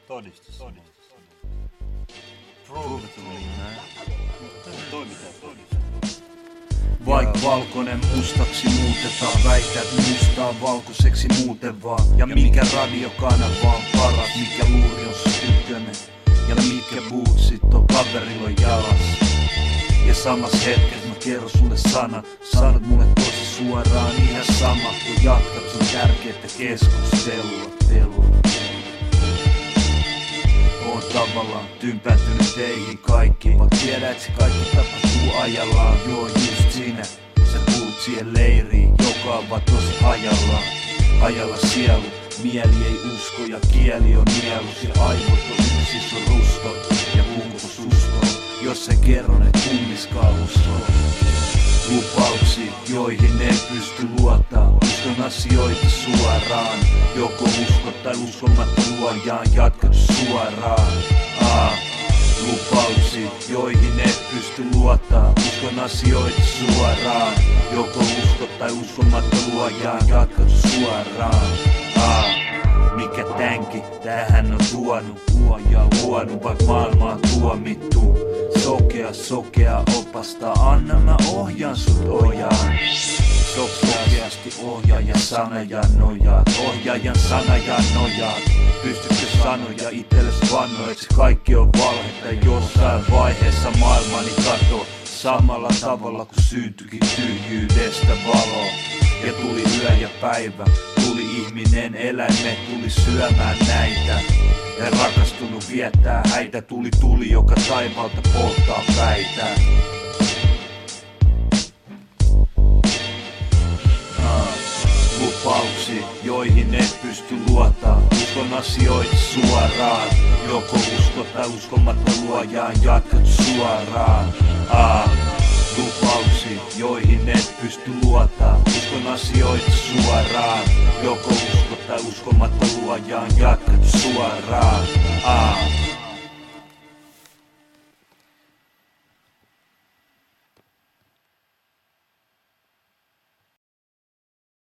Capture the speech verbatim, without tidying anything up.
Todistus. Prove it to me, man. Toimitaan, todistus. Vaik valkoinen mustaksi muutetaan, väität mustaa valkoiseksi muuten vaan. Ja mikä radiokanava on paras, mikä luuri on se ykkönen. Ja mitkä bootsit on kaverilla jalas. Ja samas hetkessä mä kerron sulle sana, sanot mulle tosi suoraan ihan sama. Ja jatkat sun tärkeitä keskustelua, telua. Oon tavallaan tympääntynyt teihin kaikki, vaan tiedä et se kaikki tapahtuu ajallaan. Joo just sinä, sä kuulut siihen leiriin, joka on vaan tosi hajallaan. Ajalla sielu, mieli ei usko ja kieli on nielus. Ja aivot on yksis on rusto ja kumpo susto, jos en kerron et kummiskaalus on. Lupauksia, joihin ei pysty luottaa, uskon asioita suoraan. Joko uskot tai uskomatta luojaan, jatkat suoraan. Aa. Lupauksia, joihin ei pysty luottaa, uskon asioita suoraan. Joko uskot tai uskomatta luojaan, jatkat suoraan. Aa. Mikä tänki tähän on tuonut, luoja luonut, vaik maailma on tuomittu. Sokea, sokea opasta, anna mä ohjaan sut ojaan. Sokeasti ohjaajan sana ja nojaat, ohjaajan sana ja nojaat. Pystytkö sanoja itsellesi vannoa, et se kaikki on valhetta. Jossain vaiheessa maailmani katoo samalla tavalla kun syntyikin tyhjyydestä valo. Ja tuli yö ja päivä, tuli ihminen, eläimet tuli syömään näitä. Ja rakastunut viettää häitä, tuli tuli joka taivaalta polttaa päitä. Lupauksia, joihin et pysty luottaa, uskon asioita suoraan. Joko uskot tai uskomatta luojaan, jatkat suoraan. Aa. Lupauksia, joihin et pysty luottaa, uskon asioita suoraan. Joko uskot tai uskomatta luojaan, jatkat suoraan. Aa.